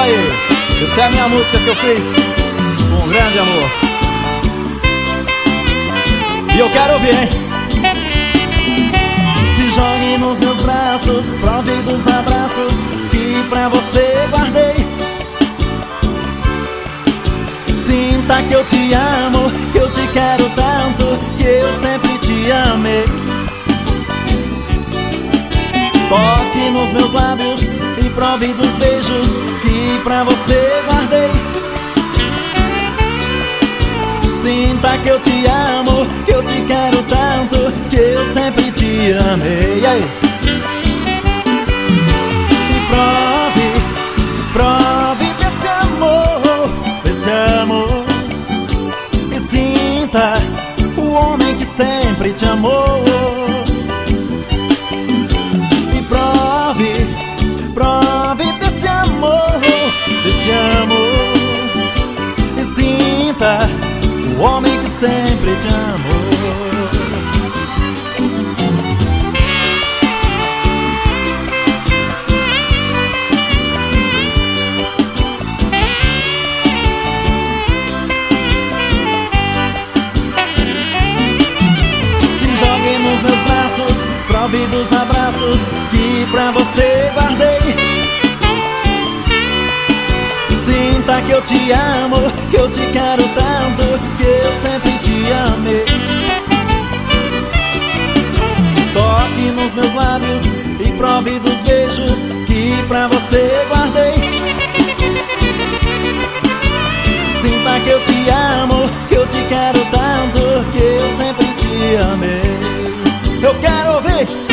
aí, essa é a minha música que eu fiz com um grande amor. E eu quero ouvir, hein? Se jogue nos meus braços, prove dos abraços que pra você guardei. Sinta que eu te amo, que eu te quero tanto, que eu sempre te amei. Toque nos meus lábios e prove dos beijos que pra você guardei. Sinta que eu te amo, que eu te quero tanto, que eu sempre te amei. E aí? E prove desse amor, e sinta o homem que sempre te amou. E prove desse amor, e sinta o homem que sempre te amou. Se jogue nos meus braços, prove dos abraços que pra você guardei. Sinta que eu te amo, que eu te quero tanto, que eu sempre te amei. Toque nos meus lábios e prove dos beijos que pra você guardei. Sinta que eu te amo, que eu te quero tanto, que eu sempre te amei. Eu quero ouvir.